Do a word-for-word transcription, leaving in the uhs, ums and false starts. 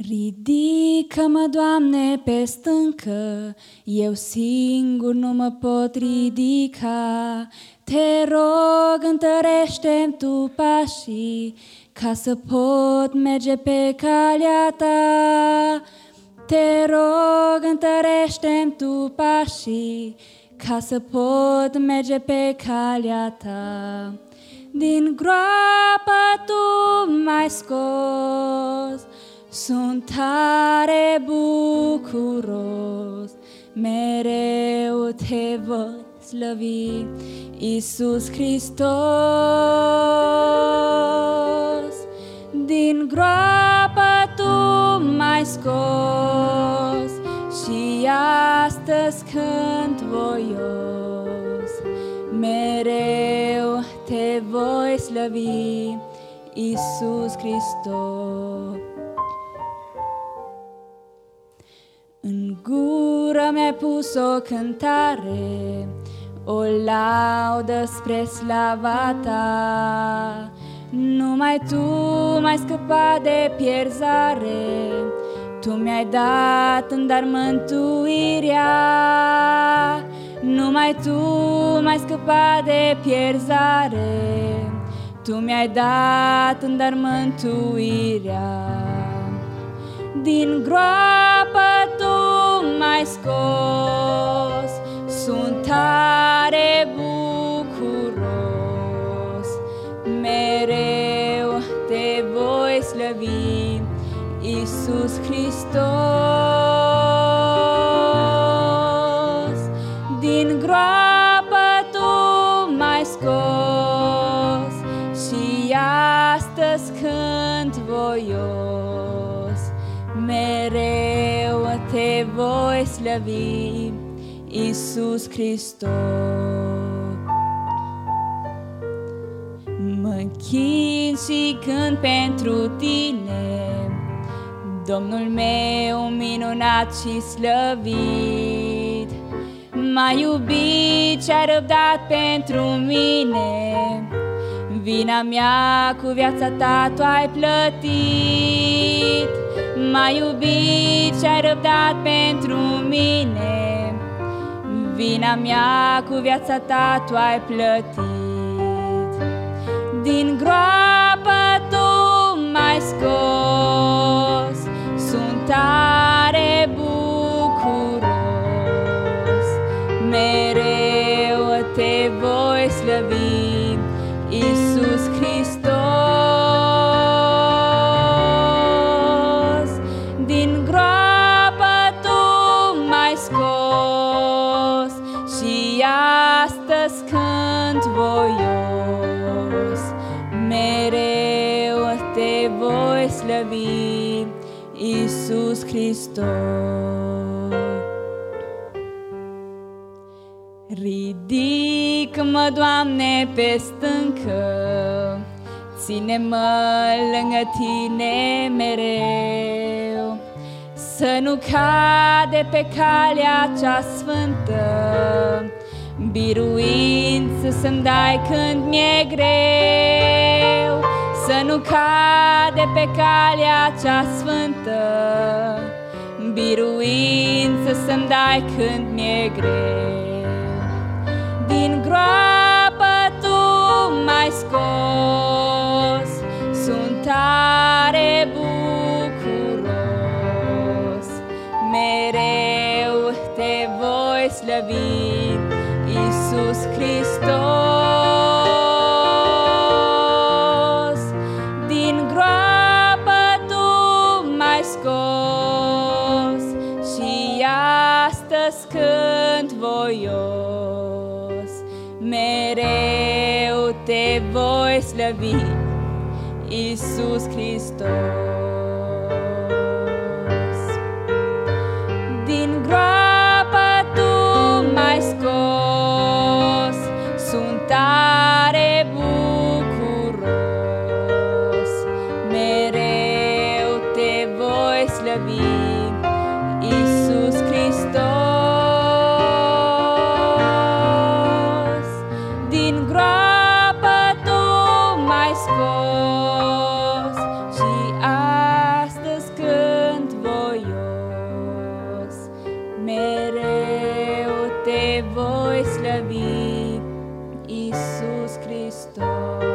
Ridică-mă, Doamne, pe stâncă, eu singur nu mă pot ridica. Te rog, întărește-mi Tu pașii, ca să pot merge pe calea Ta. Te rog, întărește-mi Tu pașii, ca să pot merge pe calea Ta. Din groapă Tu m-ai scos, sunt tare bucuros, mereu Te voi slăvi, Iisus Hristos. Din groapă Tu m-ai scos și astăzi cânt voios, mereu Te voi slăvi, Iisus Hristos. În gură mi-ai pus o cântare, o laudă spre slava Ta. Numai Tu m-ai scăpat de pierzare, Tu mi-ai dat în dar mântuirea. Numai Tu m-ai scăpat de pierzare, Tu mi-ai dat în dar mântuirea. Din groapă Tu m-ai scos, sunt tare bucuros, mereu Te voi slăvi, Iisus Hristos. Din groapă Tu m-ai scos și astăzi cânt voios, mereu Te voi slăvi, Iisus Hristos. Mă închin și cânt pentru Tine, Domnul meu minunat și slăvit. M-ai iubit și-ai răbdat pentru mine, vina mea cu viața Ta Tu ai plătit. M-ai iubit și-ai răbdat pentru mine, vina mea cu viața Ta Tu ai plătit. Din groapă Tu m-ai scos, sunt tare bucuros, mereu Te voi slăvi, Iisus Hristos. Din groapă Tu m-ai scos și astăzi cânt voios, mereu Te voi slăvi, Iisus Hristos. Ridică-mă, Doamne, pe stâncă, ține-mă lângă Tine mereu, să nu cade pe calea cea sfântă, biruință să-mi dai când mi-e greu. Să nu cade pe calea cea sfântă, biruință să-mi dai când mi-e greu. Din groapă Tu m-ai scos, sunt tare bucuros, mereu Te voi slăvi, Iisus Hristos. Din groapă Tu m-ai scos și astăzi cânt voios, mereu Te voi slăvi, Iisus Hristos. Din groapă Tu m-ai scos, sunt tare bucuros, mereu Te voi slăvi, Iisus Hristos. Din groapă Tu m-ai scos și astăzi când mereu te voi slăvi, Iisus Hristos.